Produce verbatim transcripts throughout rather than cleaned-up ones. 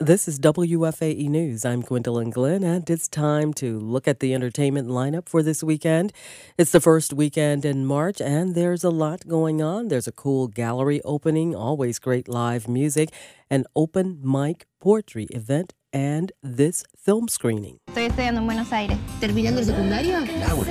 This is W F A E News. I'm Gwendolyn Glenn, and it's time to look at the entertainment lineup for this weekend. It's the first weekend in March, and there's a lot going on. There's a cool gallery opening, always great live music, an open mic poetry event, and this film screening. Estoy estudiando en Buenos Aires. ¿Terminando el secundario? Laura.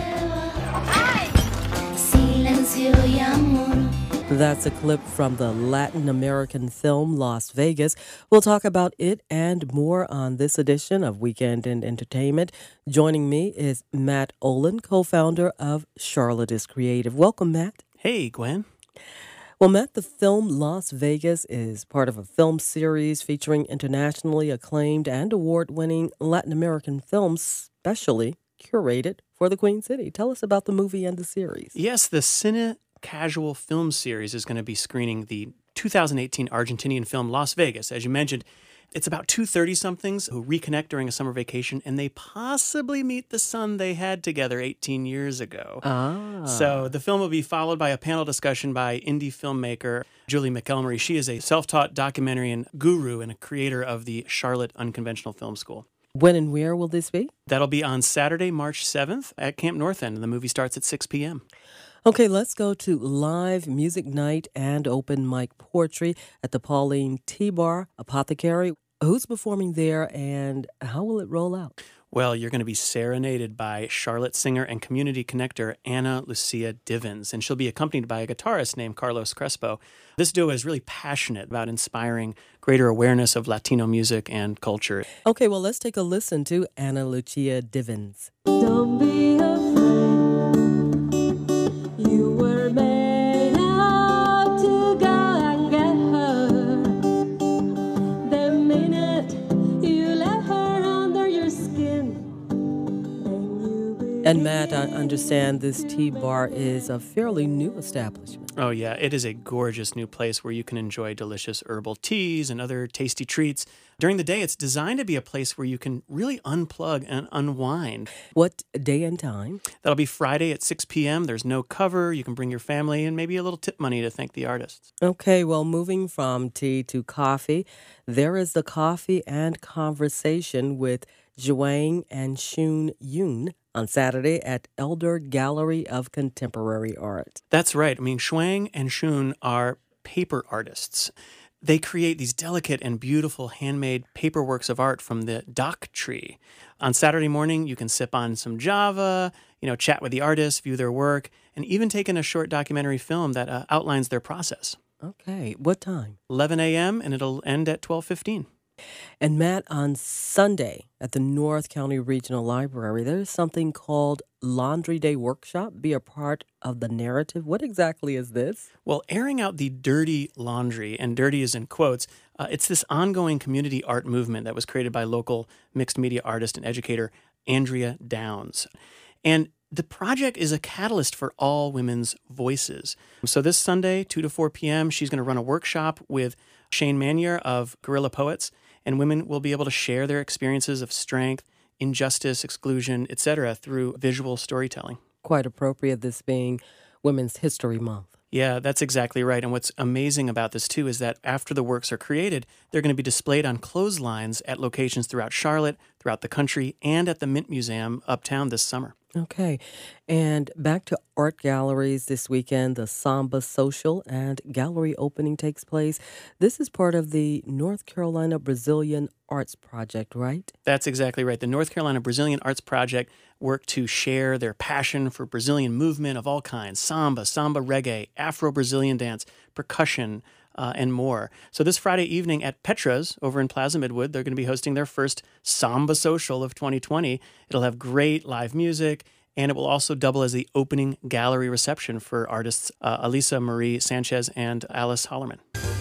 Silencio y amor. That's a clip from the Latin American film Las Vegas. We'll talk about it and more on this edition of Weekend in Entertainment. Joining me is Matt Olin, co-founder of Charlotte is Creative. Welcome, Matt. Hey, Gwen. Well, Matt, the film Las Vegas is part of a film series featuring internationally acclaimed and award-winning Latin American films, specially curated for the Queen City. Tell us about the movie and the series. Yes, the Cine Casual Film Series is going to be screening the two thousand eighteen Argentinian film Las Vegas. As you mentioned, it's about two thirty-somethings who reconnect during a summer vacation, and they possibly meet the son they had together eighteen years ago. Ah. So the film will be followed by a panel discussion by indie filmmaker Julie McElmurray. She is a self-taught documentarian guru and a creator of the Charlotte Unconventional Film School. When and where will this be? That'll be on Saturday, March seventh at Camp North End, and the movie starts at six p.m. Okay, let's go to live music night and open mic poetry at the Pauline Tea Bar Apothecary. Who's performing there and how will it roll out? Well, you're going to be serenaded by Charlotte singer and community connector Ana Lucia Divins, and she'll be accompanied by a guitarist named Carlos Crespo. This duo is really passionate about inspiring greater awareness of Latino music and culture. Okay, well, let's take a listen to Ana Lucia Divins. Don't be afraid. You were made out to go and get her. The minute you let her under your skin, then you And Matt, I understand this tea bar is a fairly new establishment. Oh, yeah, it is a gorgeous new place where you can enjoy delicious herbal teas and other tasty treats. During the day, it's designed to be a place where you can really unplug and unwind. What day and time? That'll be Friday at six p.m. There's no cover. You can bring your family and maybe a little tip money to thank the artists. Okay, well, moving from tea to coffee, there is the coffee and conversation with Zhuang and Shun Yun on Saturday at Elder Gallery of Contemporary Art. That's right. I mean, Shuang and Shun are paper artists. They create these delicate and beautiful handmade paper works of art from the dock tree. On Saturday morning, you can sip on some Java, you know, chat with the artists, view their work, and even take in a short documentary film that uh, outlines their process. Okay, what time? eleven a.m. and it'll end at twelve fifteen. And Matt, on Sunday at the North County Regional Library, there's something called Laundry Day Workshop. Be a part of the narrative. What exactly is this? Well, airing out the dirty laundry, and dirty is in quotes, uh, it's this ongoing community art movement that was created by local mixed media artist and educator Andrea Downs. And the project is a catalyst for all women's voices. So this Sunday, two to four p.m., she's going to run a workshop with Shane Manier of Guerrilla Poets, and women will be able to share their experiences of strength, injustice, exclusion, et cetera through visual storytelling. Quite appropriate, this being Women's History Month. Yeah, that's exactly right. And what's amazing about this, too, is that after the works are created, they're going to be displayed on clotheslines at locations throughout Charlotte, throughout the country, and at the Mint Museum uptown this summer. Okay, and back to art galleries this weekend. The Samba Social and Gallery opening takes place. This is part of the North Carolina Brazilian Arts Project, right? That's exactly right. The North Carolina Brazilian Arts Project worked to share their passion for Brazilian movement of all kinds: samba, samba reggae, Afro-Brazilian dance, percussion, Uh, and more. So this Friday evening at Petra's over in Plaza Midwood, they're going to be hosting their first Samba Social of twenty twenty. It'll have great live music, and it will also double as the opening gallery reception for artists uh, Elisa Marie Sanchez and Alice Hollerman.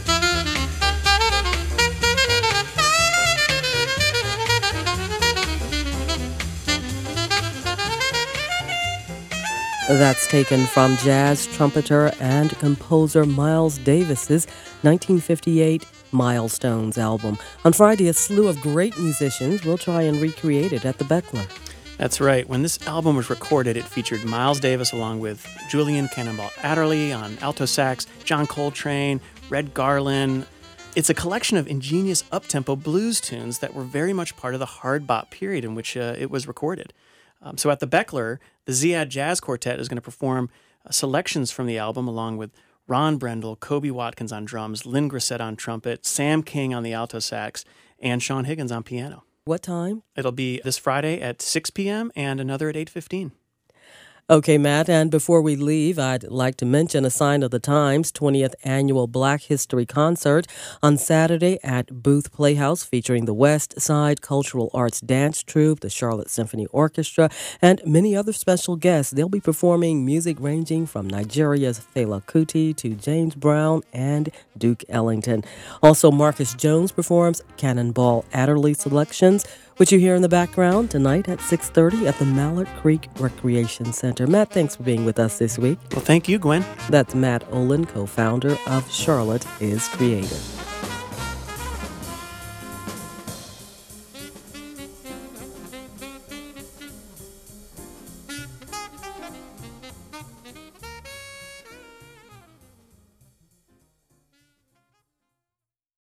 That's taken from jazz trumpeter and composer Miles Davis's nineteen fifty-eight Milestones album. On Friday, a slew of great musicians will try and recreate it at the Beckler. That's right. When this album was recorded, it featured Miles Davis along with Julian Cannonball Adderley on alto sax, John Coltrane, Red Garland, It's a collection of ingenious up-tempo blues tunes that were very much part of the hard bop period in which uh, it was recorded. Um, so at the Beckler, the Ziad Jazz Quartet is going to perform uh, selections from the album along with Ron Brendel, Kobe Watkins on drums, Lynn Grissett on trumpet, Sam King on the alto sax, and Sean Higgins on piano. What time? It'll be this Friday at six p.m. and another at eight fifteen. Okay, Matt, and before we leave, I'd like to mention a Sign of the Times twentieth Annual Black History Concert on Saturday at Booth Playhouse featuring the West Side Cultural Arts Dance Troupe, the Charlotte Symphony Orchestra, and many other special guests. They'll be performing music ranging from Nigeria's Fela Kuti to James Brown and Duke Ellington. Also, Marcus Jones performs Cannonball Adderley selections, which you hear in the background tonight at six thirty at the Mallard Creek Recreation Center. Matt, thanks for being with us this week. Well, thank you, Gwen. That's Matt Olin, co-founder of Charlotte is Creative.